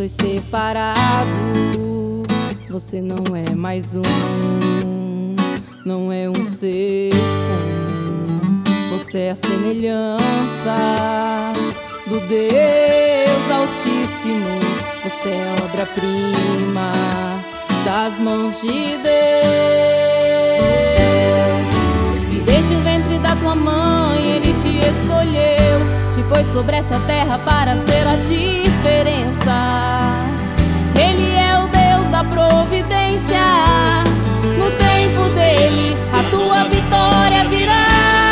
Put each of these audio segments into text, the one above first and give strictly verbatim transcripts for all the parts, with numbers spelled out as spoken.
sois separado. Você não é mais um, não é um ser comum. Você é a semelhança do Deus Altíssimo. Você é obra-prima das mãos de Deus. E desde o ventre da tua mãe Ele te escolheu, te pôs sobre essa terra para ser a diferença. Ele é o Deus da providência. No tempo dele a tua vitória virá.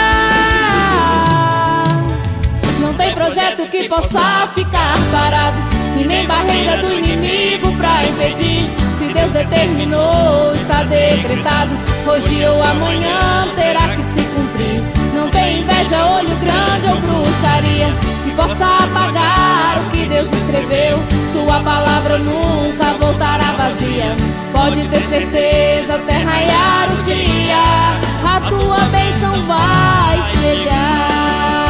Não tem projeto que possa ficar parado, e nem barreira do inimigo pra impedir. Se Deus determinou, está decretado. Hoje ou amanhã terá que se cumprir. Não tem inveja, olho grande ou bruxaria que possa apagar o que Deus escreveu. Sua palavra nunca voltará vazia. Pode ter certeza, até raiar o dia, a tua bênção vai chegar.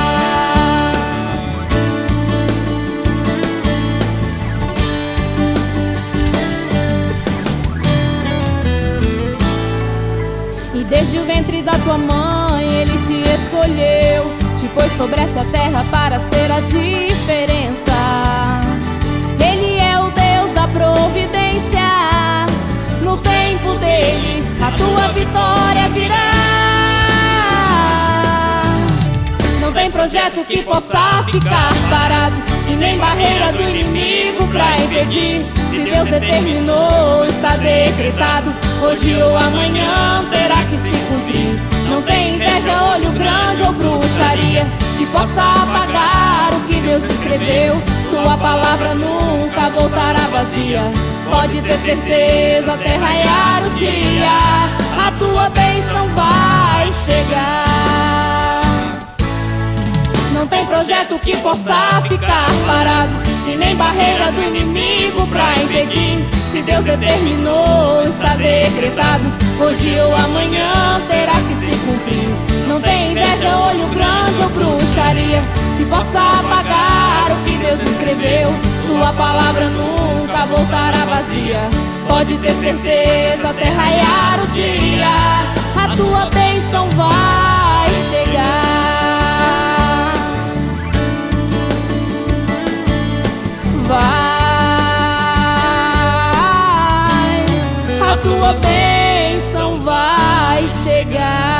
E desde o ventre da tua mãe Ele te escolheu, te pôs sobre essa terra para ser a diferença. Ele é o Deus da providência. No tempo dele a tua vitória virá. Não tem projeto que possa ficar parado, e nem barreira do inimigo pra impedir. Se Deus determinou, está decretado. Hoje ou amanhã terá que se cumprir. Não tem inveja, olho grande ou bruxaria que possa apagar o que Deus escreveu. Sua palavra nunca voltará vazia. Pode ter certeza, até raiar o dia, a tua bênção vai chegar. Não tem projeto que possa ficar parado, e nem barreira do inimigo pra impedir. Se Deus determinou, está decretado. Hoje ou amanhã terá que se cumprir. Não tem inveja, olho grande ou bruxaria que possa apagar o que Deus escreveu. Sua palavra nunca voltará vazia. Pode ter certeza, até raiar o dia, a tua bênção vai chegar. Vai, a tua bênção vai chegar.